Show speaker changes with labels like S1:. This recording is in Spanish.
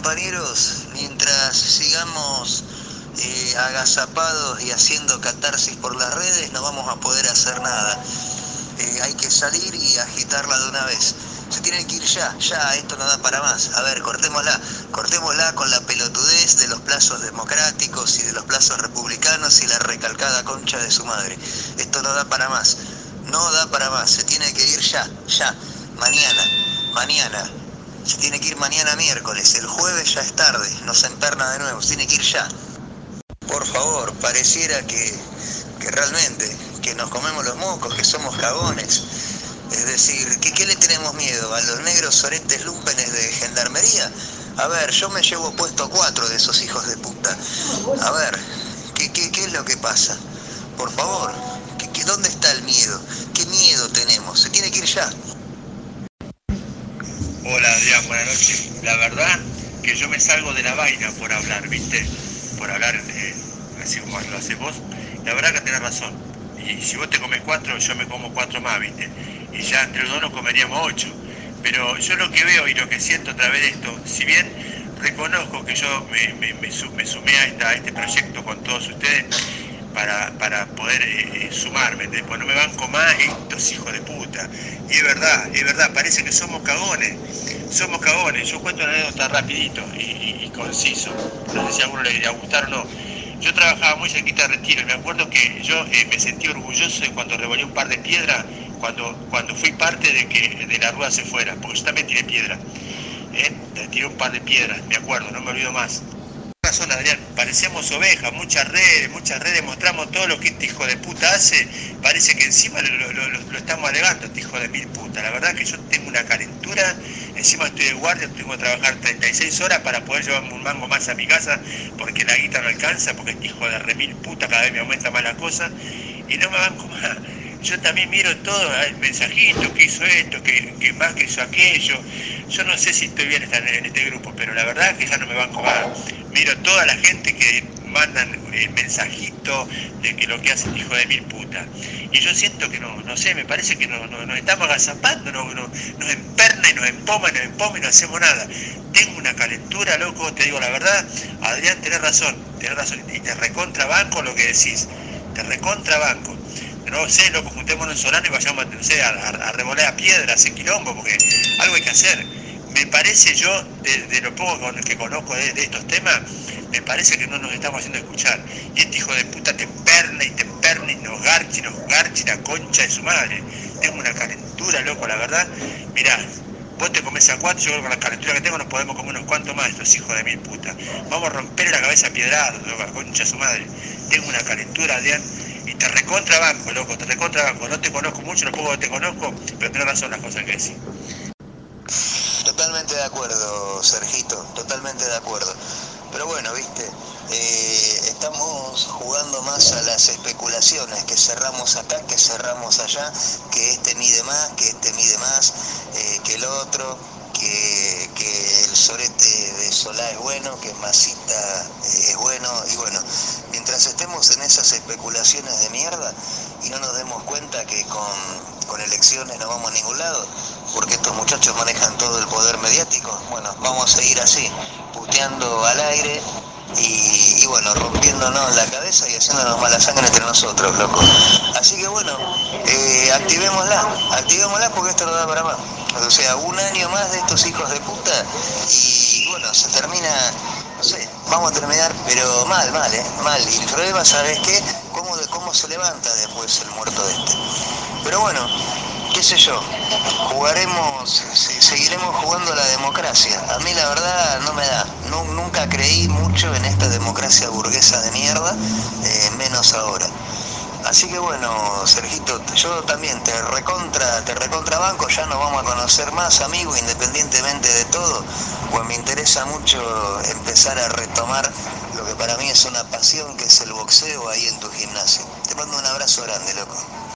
S1: compañeros, mientras sigamos agazapados y haciendo catarsis por las redes, no vamos a poder hacer nada. Hay que salir y agitarla de una vez. Se tiene que ir ya, esto no da para más. A ver, cortémosla con la pelotudez de los plazos democráticos y de los plazos republicanos y la recalcada concha de su madre. Esto no da para más, no da para más, se tiene que ir ya, mañana. Se tiene que ir mañana miércoles, el jueves ya es tarde, nos emperna de nuevo, se tiene que ir ya. Por favor, pareciera que realmente, que nos comemos los mocos, que somos cagones. Es decir, ¿qué le tenemos miedo? ¿A los negros soretes lúmpenes de gendarmería? A ver, yo me llevo puesto 4 de esos hijos de puta. A ver, ¿qué es lo que pasa? Por favor, ¿dónde está el miedo? ¿Qué miedo tenemos? Se tiene que ir ya.
S2: Hola Adrián, buenas noches. La verdad que yo me salgo de la vaina por hablar, ¿viste? Por hablar así como lo haces vos. La verdad que tenés razón. Y si vos te comes 4, yo me como 4 más, ¿viste? Y ya entre los dos nos comeríamos 8. Pero yo lo que veo y lo que siento a través de esto, si bien reconozco que yo me sumé a este proyecto con todos ustedes para poder sumarme, pues no me banco más estos hijos de puta. Y es verdad, parece que somos cagones. Yo cuento una anécdota rapidito y conciso, no sé si a alguno le iría a gustar o no. Yo trabajaba muy cerquita de Retiro y me acuerdo que yo me sentí orgulloso de cuando revolví un par de piedras, cuando fui parte de la rueda se fuera, porque yo también tiré piedra. Tiré un par de piedras, me acuerdo, no me olvido más. Razón, Adrián, parecemos ovejas, muchas redes, mostramos todo lo que este hijo de puta hace, parece que encima lo estamos alegando, este hijo de mil puta. La verdad que yo tengo una calentura, encima estoy de guardia, tengo que trabajar 36 horas para poder llevarme un mango más a mi casa, porque la guita no alcanza, porque este hijo de remil puta cada vez me aumenta más la cosa, y no me banco más. Yo también miro todo, el mensajito, que hizo esto, que más que hizo aquello. Yo no sé si estoy bien en este grupo, pero la verdad es que ya no me banco más. Miro toda la gente que mandan mensajito de que lo que hace el hijo de mil puta. Y yo siento que no sé, me parece que nos estamos agazapando, nos emperna y nos empoma y no hacemos nada. Tengo una calentura, loco, te digo la verdad. Adrián, tenés razón, y te recontrabanco lo que decís, te recontrabanco. No sé, loco, juntémonos en Solano y vayamos, no sé, a revolear a piedras en quilombo, porque algo hay que hacer. Me parece yo, de lo poco que conozco de estos temas, me parece que no nos estamos haciendo escuchar. Y este hijo de puta te emperna y nos garchi la concha de su madre. Tengo una calentura, loco, la verdad. Mirá, vos te comés a 4, yo creo que con la calentura que tengo nos podemos comer unos cuantos más, estos hijos de mil puta. Vamos a romper la cabeza a piedrados, loco, la concha de su madre. Tengo una calentura, Adrián. Y te recontrabanco, loco, no te conozco mucho, lo poco que te conozco, pero tenés razón las cosas que decís.
S1: Totalmente de acuerdo, Sergito, totalmente de acuerdo. Pero bueno, viste, estamos jugando más a las especulaciones, que cerramos acá, que cerramos allá, que este mide más, que el otro, que el sorete de Solá es bueno, que Masita es bueno, y bueno, mientras estemos en esas especulaciones de mierda y no nos demos cuenta que con elecciones no vamos a ningún lado, porque estos muchachos manejan todo el poder mediático, bueno, vamos a seguir así, puteando al aire y bueno, rompiéndonos la cabeza y haciéndonos mala sangre entre nosotros, loco. Así que bueno, activémosla porque esto no da para más. O sea, un año más de estos hijos de puta y bueno, se termina, no sé, vamos a terminar, pero mal. Y el problema, ¿sabes qué? ¿Cómo se levanta después el muerto este? Pero bueno, qué sé yo, seguiremos jugando a la democracia. A mí la verdad no me da, nunca creí mucho en esta democracia burguesa de mierda, menos ahora. Así que bueno, Sergito, yo también te recontra banco, ya nos vamos a conocer más, amigo, independientemente de todo, pues me interesa mucho empezar a retomar lo que para mí es una pasión, que es el boxeo ahí en tu gimnasio. Te mando un abrazo grande, loco.